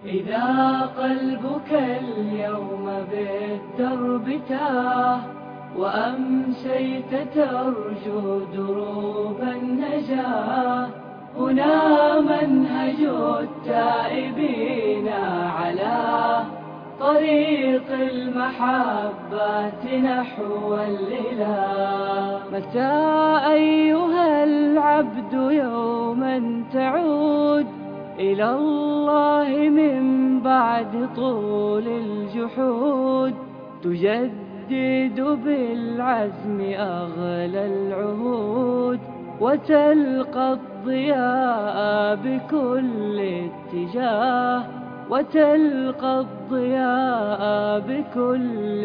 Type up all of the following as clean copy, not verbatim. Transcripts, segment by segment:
إذا قلبك اليوم بالدرب تاه وأمسيت ترجو دروب النجاة، هنا منهج التائبين على طريق المحبة نحو الإله. متى أيها العبد يوما تعود إلى الله من بعد طول الجحود، تجدد بالعزم أغلى العهود وتلقى الضياء بكل اتجاه، وتلقى الضياء بكل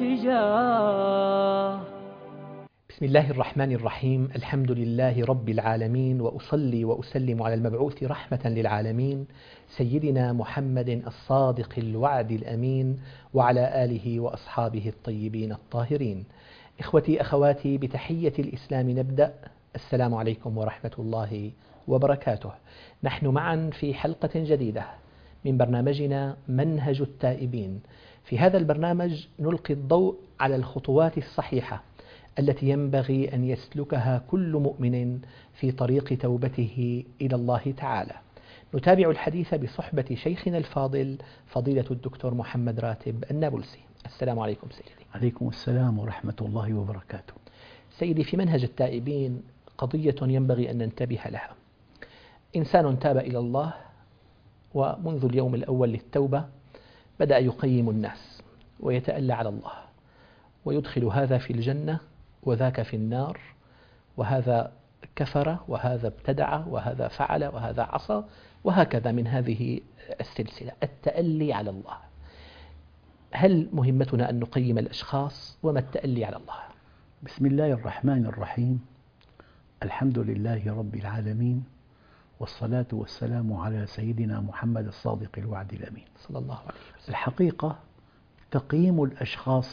اتجاه. بسم الله الرحمن الرحيم. الحمد لله رب العالمين، وأصلي وأسلم على المبعوث رحمة للعالمين سيدنا محمد الصادق الوعد الأمين، وعلى آله وأصحابه الطيبين الطاهرين. إخوتي أخواتي، بتحية الإسلام نبدأ. السلام عليكم ورحمة الله وبركاته. نحن معا في حلقة جديدة من برنامجنا منهج التائبين. في هذا البرنامج نلقي الضوء على الخطوات الصحيحة التي ينبغي أن يسلكها كل مؤمن في طريق توبته إلى الله تعالى. نتابع الحديث بصحبة شيخنا الفاضل فضيلة الدكتور محمد راتب النابلسي. السلام عليكم سيدي. عليكم السلام ورحمة الله وبركاته. سيدي، في منهج التائبين قضية ينبغي أن ننتبه لها. إنسان تاب إلى الله، ومنذ اليوم الأول للتوبة بدأ يقيم الناس ويتألى على الله، ويدخل هذا في الجنة وذاك في النار، وهذا كفر وهذا ابتدع وهذا فعل وهذا عصى، وهكذا من هذه السلسلة. التألي على الله، هل مهمتنا أن نقيم الأشخاص؟ وما التألي على الله؟ بسم الله الرحمن الرحيم. الحمد لله رب العالمين، والصلاة والسلام على سيدنا محمد الصادق الوعد الأمين صلى الله عليه وسلم. الحقيقة تقييم الأشخاص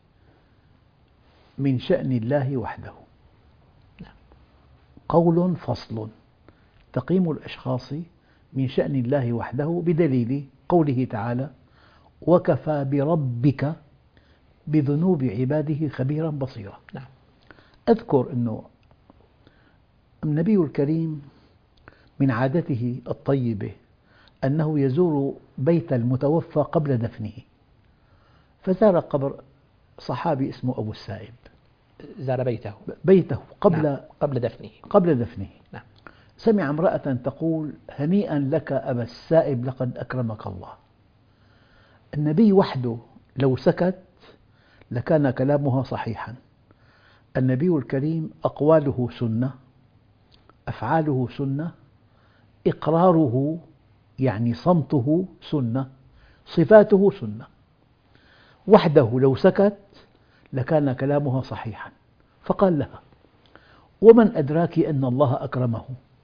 من شأن الله وحده. قول فصل. تقييم الأشخاص من شأن الله وحده بدليل قوله تعالى: وكفى بربك بذنوب عباده خبيرا بصيرا. أذكر أنه النبي الكريم من عادته الطيبة أنه يزور بيت المتوفى قبل دفنه، فزار قبر صحابي اسمه أبو السائب. زار بيته قبل دفنه. نعم. سمع امرأة تقول: هنيئا لك أبا السائب، لقد أكرمك الله. النبي وحده لو سكت لكان كلامها صحيحا. النبي الكريم أقواله سنة، أفعاله سنة، إقراره يعني صمته سنة، صفاته سنة. وحده لو سكت لكان كلامها صحيحا. فقال لها: ومن أدراك أن الله أكرمه؟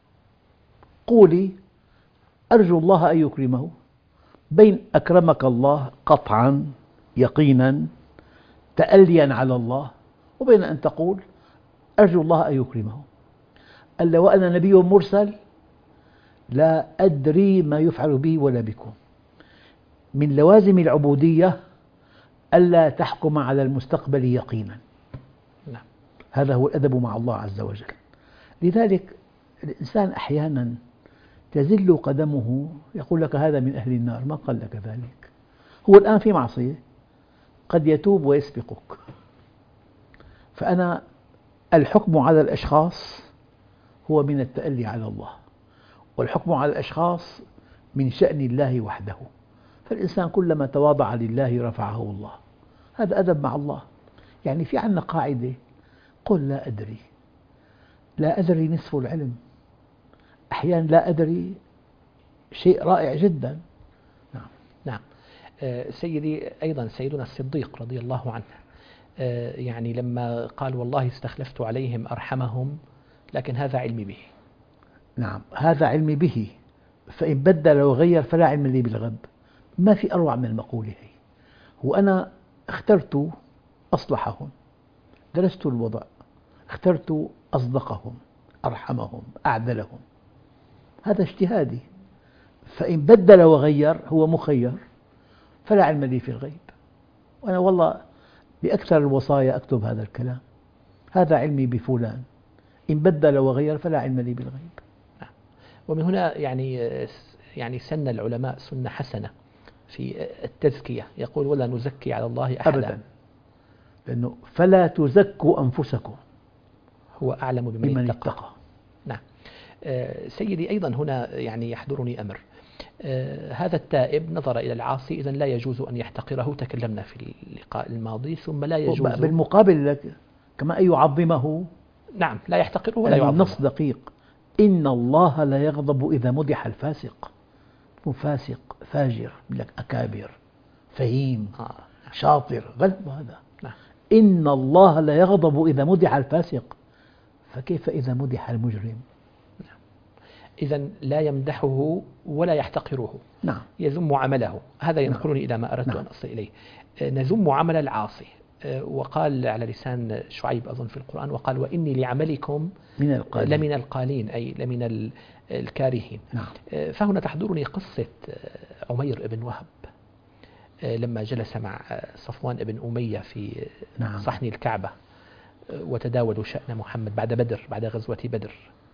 قولي: أرجو الله أن يكرمه. بين أكرمك الله قطعا يقينا تأليا على الله، وبين أن تقول أرجو الله أن يكرمه. قال: وأنا نبي مرسل لا أدري ما يفعل بي ولا بكم. من لوازم العبودية ألا تحكم على المستقبل يقينا. هذا هو الأدب مع الله عز وجل. لذلك الإنسان أحيانا تزل قدمه، يقول لك هذا من أهل النار. ما قال لك ذلك؟ هو الآن في معصية، قد يتوب ويسبقك. فأنا الحكم على الأشخاص هو من التألي على الله، والحكم على الأشخاص من شأن الله وحده. فالإنسان كلما تواضع لله رفعه الله. هذا أدب مع الله. يعني في عندنا قاعدة: قل لا أدري. لا أدري نصف العلم. أحيانا لا أدري شيء رائع جدا. نعم. سيدي، أيضا سيدنا الصديق رضي الله عنه يعني لما قال: والله استخلفت عليهم أرحمهم، لكن هذا علمي به. نعم، هذا علمي به، فإن بدل وغير فلا علم لي بالغيب. ما في أروع من المقولة هي. وأنا اخترت أصلحهم، درست الوضع، اخترت أصدقهم، أرحمهم، أعدلهم. هذا اجتهادي. فإن بدل وغير هو مخير، فلا علم لي في الغيب. وأنا والله بأكثر الوصايا أكتب هذا الكلام: هذا علمي بفلان، إن بدل وغير فلا علم لي بالغيب. ومن هنا يعني سن العلماء سنة حسنة في التزكية، يقول: ولا نزكي على الله أحدا. أبدا، لأنه فلا تزكوا أنفسكم، هو أعلم بمن اتقى. نعم. سيدي، أيضا هنا يعني يحضرني أمر. هذا التائب نظر إلى العاصي، إذن لا يجوز أن يحتقره، تكلمنا في اللقاء الماضي. ثم لا يجوز بالمقابل لك كما أن يعظمه. نعم، لا يحتقره ولا يعظمه. النص دقيق: إن الله لا يغضب إذا مدح الفاسق. فاسق، فاجر، لك أكابر، فهيم، شاطر، غلب هذا. نعم. إن الله لا يغضب إذا مدح الفاسق، فكيف إذا مدح المجرم؟ إذن لا يمدحه ولا يحتقره. نعم. يذم عمله. هذا ينقلني إلى ما أردت أن أصل إليه. نذم عمل العاصي، وقال على لسان شعيب أظن في القرآن: وقال: وإني لعملكم لمن القالين، أي لمن الكارهين. نعم. فهنا تحضرني قصة عمير بن وهب لما جلس مع صفوان بن أمية في صحن الكعبة وتداولوا شأن محمد بعد غزوة بدر.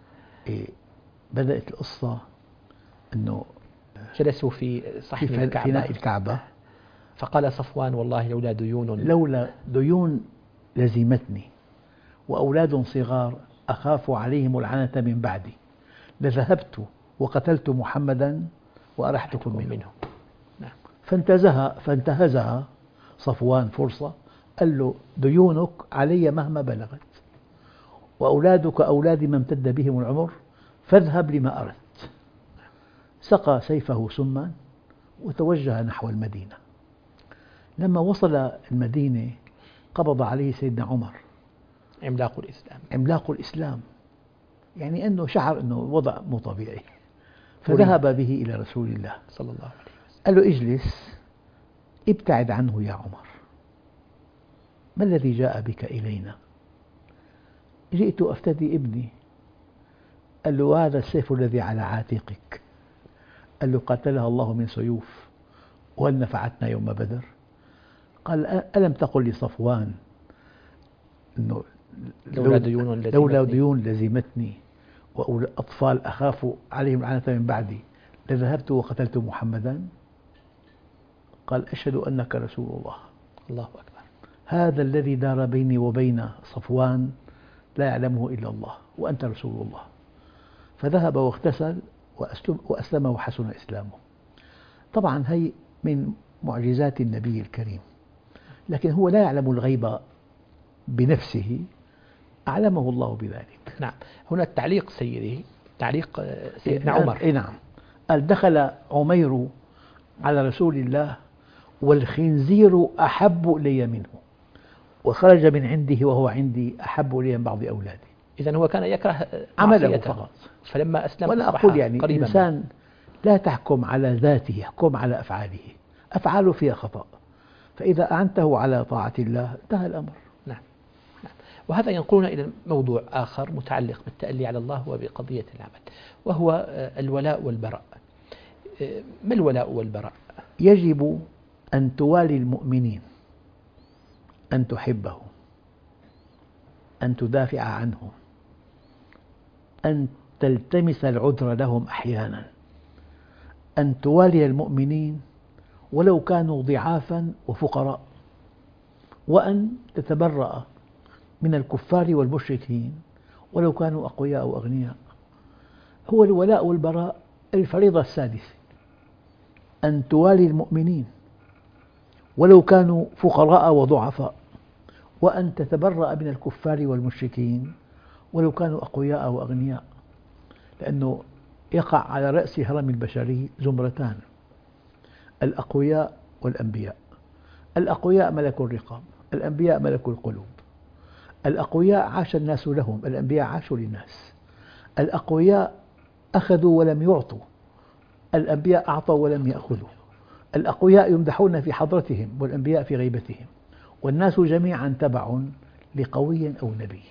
بدأت القصة أنه جلسوا في صحن فناء الكعبة، فقال صفوان: والله لولا ديون لزمتني وأولاد صغار أخاف عليهم العنة من بعدي لذهبت وقتلت محمدا وأرحتكم منه. نعم. فانتهزها صفوان فرصة، قال له: ديونك علي مهما بلغت، وأولادك أولادي ما امتد بهم العمر، فاذهب لما أردت. سقى سيفه سما وتوجه نحو المدينة. لما وصل المدينة قبض عليه سيدنا عمر، عملاق الإسلام، يعني أنه شعر أنه وضع مو طبيعي، فذهب به إلى رسول الله صلى الله عليه وسلم. قال له: اجلس، ابتعد عنه يا عمر، ما الذي جاء بك إلينا؟ جئت أفتدي ابني. قال له: هذا السيف الذي على عاتقك. قال له: قتلها الله من سيوف، وهل نفعتنا يوم بدر؟ قال: ألم تقل لصفوان أنه لولا ديون لزمتني وأطفال أخاف عليهم العنة من بعدي لذهبت وقتلت محمدا؟ قال: أشهد أنك رسول الله. الله أكبر. هذا الذي دار بيني وبين صفوان لا يعلمه إلا الله، وأنت رسول الله. فذهب واغتسل وأسلم وحسن إسلامه. طبعا هي من معجزات النبي الكريم، لكن هو لا يعلم الغيب بنفسه، أعلمه الله بذلك. نعم. هنا التعليق سيدي، تعليق سيدنا عمر. نعم. قال: دخل عمير على رسول الله والخنزير أحب إلي منه، وخرج من عنده وهو عندي أحب إلي من بعض أولادي. إذن هو كان يكره عمله فقط، فلما أسلم وأنا أقول يعني الإنسان لا تحكم على ذاته، حكم على أفعاله. أفعاله فيها خطأ، فإذا أعنته على طاعة الله انتهى الأمر. نعم. وهذا ينقلنا إلى موضوع آخر متعلق بالتألي على الله وبقضية العمل، وهو الولاء والبراء. ما الولاء والبراء؟ يجب أن توالي المؤمنين، أن تحبهم، أن تدافع عنهم، أن تلتمس العذر لهم أحيانا، أن توالي المؤمنين ولو كانوا ضعافا وفقراء، وأن تتبرأ من الكفار والمشركين ولو كانوا أقوياء أو أغنياء. هو الولاء والبراء الفريضة السادسة، أن توالي المؤمنين ولو كانوا فقراء وضعفاء، وأن تتبرأ من الكفار والمشركين ولو كانوا أقوياء أو أغنياء. لأنه يقع على رأس هرم البشري زمرتان: الأقوياء والأنبياء. الأقوياء ملك الرقاب، الأنبياء ملك القلوب. الأقوياء عاش الناس لهم، الأنبياء عاشوا للناس. الأقوياء أخذوا ولم يعطوا، الأنبياء أعطوا ولم يأخذوا. الأقوياء يمدحون في حضرتهم والأنبياء في غيبتهم، والناس جميعا تبع لقوي أو نبي.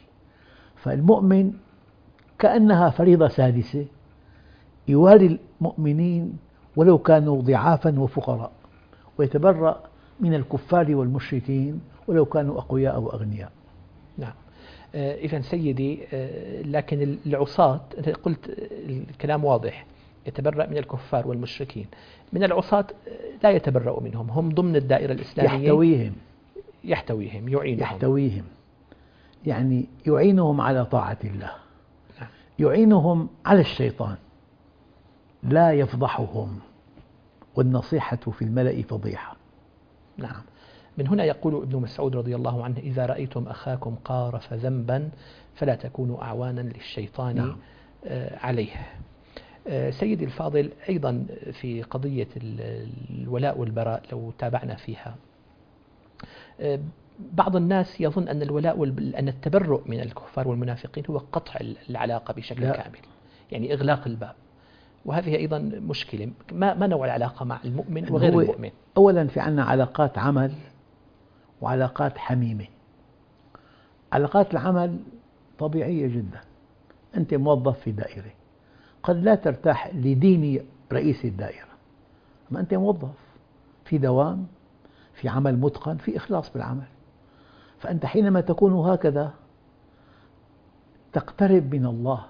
فالمؤمن كأنها فريضة سادسة، يوالي المؤمنين ولو كانوا ضعافا وفقراء، ويتبرأ من الكفار والمشركين ولو كانوا أقوياء أو أغنياء. نعم. إذا سيدي، لكن العصاة أنت قلت الكلام واضح، يتبرأ من الكفار والمشركين. من العصاة لا يتبرأ منهم، هم ضمن الدائرة الإسلامية، يحتويهم يحتويهم، يعني يعينهم على طاعة الله، يعينهم على الشيطان، لا يفضحهم، والنصيحة في الملأ فضيحة. نعم. من هنا يقول ابن مسعود رضي الله عنه: إذا رأيتم أخاكم قارف ذنبا فلا تكونوا أعوانا للشيطان. نعم. عليه. سيدي الفاضل، أيضا في قضية الولاء والبراء لو تابعنا فيها، بعض الناس يظن أن أن التبرؤ من الكفار والمنافقين هو قطع العلاقة بشكل كامل، يعني إغلاق الباب، وهذه أيضا مشكلة. ما نوع العلاقة مع المؤمن وغير المؤمن؟ أولا في عنا علاقات عمل وعلاقات حميمة. علاقات العمل طبيعية جدا، أنت موظف في دائرة، قد لا ترتاح لدين رئيس الدائرة، أما أنت موظف في دوام، في عمل متقن، في إخلاص بالعمل، فأنت حينما تكون هكذا تقترب من الله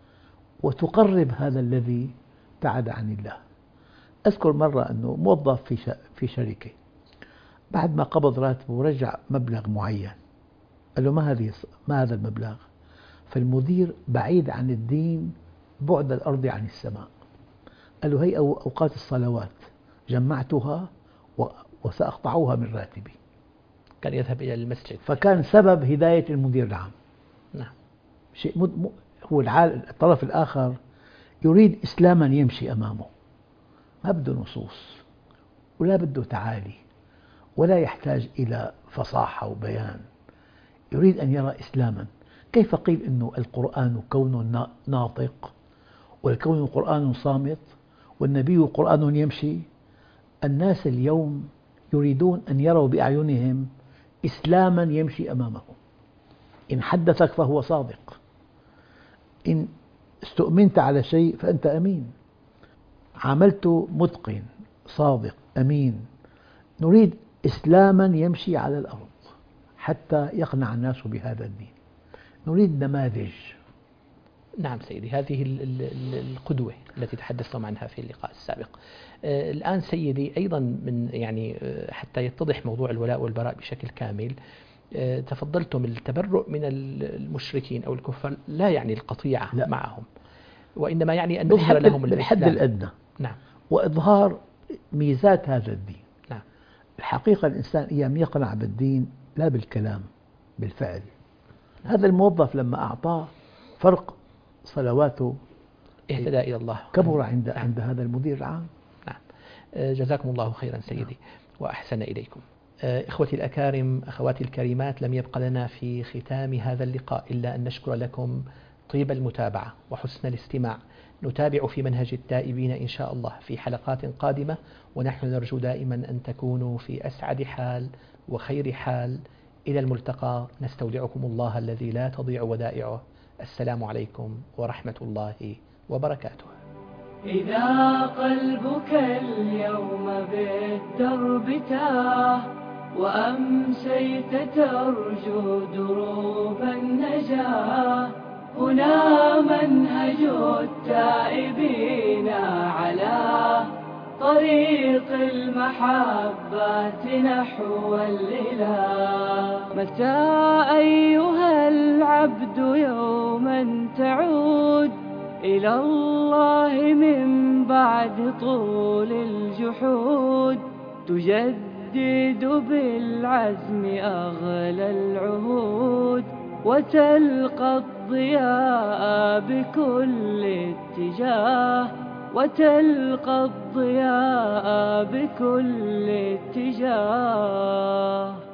وتقرب هذا الذي ابتعد عن الله. أذكر مرة أنه موظف في شركة، بعد ما قبض راتبه رجع مبلغ معين، قال له ما هذا المبلغ؟ فالمدير بعيد عن الدين بعد الأرض عن السماء، قال له هي أوقات الصلوات جمعتها وسأقطعها من راتبي. كان يذهب إلى المسجد، فكان سبب هداية المدير العام. نعم. شيء هو الطرف الآخر يريد إسلاما يمشي أمامه، ما بده نصوص ولا بده تعالي ولا يحتاج إلى فصاحة وبيان، يريد أن يرى إسلاما. كيف قيل أنه القرآن كون ناطق والكون قرآن صامت والنبي قرآن يمشي؟ الناس اليوم يريدون أن يروا بأعينهم إسلاما يمشي أمامهم. إن حدثك فهو صادق، إن استؤمنت على شيء فأنت أمين، عاملته متقن صادق أمين. نريد إسلاما يمشي على الأرض حتى يقنع الناس بهذا الدين، نريد نماذج. نعم سيدي، هذه القدوة التي تحدثتم عنها في اللقاء السابق. الآن سيدي، أيضا حتى يتضح موضوع الولاء والبراء بشكل كامل، تفضلتم التبرؤ من المشركين أو الكفار لا يعني القطيعة معهم، وإنما يعني أن نظهر لهم بالحد الأدنى. نعم. وإظهار ميزات هذا الدين. نعم. الحقيقة الإنسان أيام يقنع بالدين لا بالكلام، بالفعل. هذا الموظف لما أعطاه فرق صلواته اهتدى إلى الله، كبر عند هذا المدير العام. نعم. جزاكم الله خيرا سيدي وأحسن إليكم. إخوتي الأكارم، أخواتي الكريمات، لم يبق لنا في ختام هذا اللقاء إلا أن نشكر لكم طيب المتابعة وحسن الاستماع. نتابع في منهج التائبين إن شاء الله في حلقات قادمة، ونحن نرجو دائما أن تكونوا في أسعد حال وخير حال. إلى الملتقى، نستودعكم الله الذي لا تضيع ودائعه. السلام عليكم ورحمة الله وبركاته. إذا قلبك اليوم بالدرب تاه وأمسيت ترجو دروب النجاة، هنا منهج التائبين على طريق المحبة نحو الإله. متى أيها العبد يوما تعود إلى الله من بعد طول الجحود، تجدد بالعزم أغلى العهود وتلقى الضياء بكل اتجاه، وتلقى الضياء بكل اتجاه.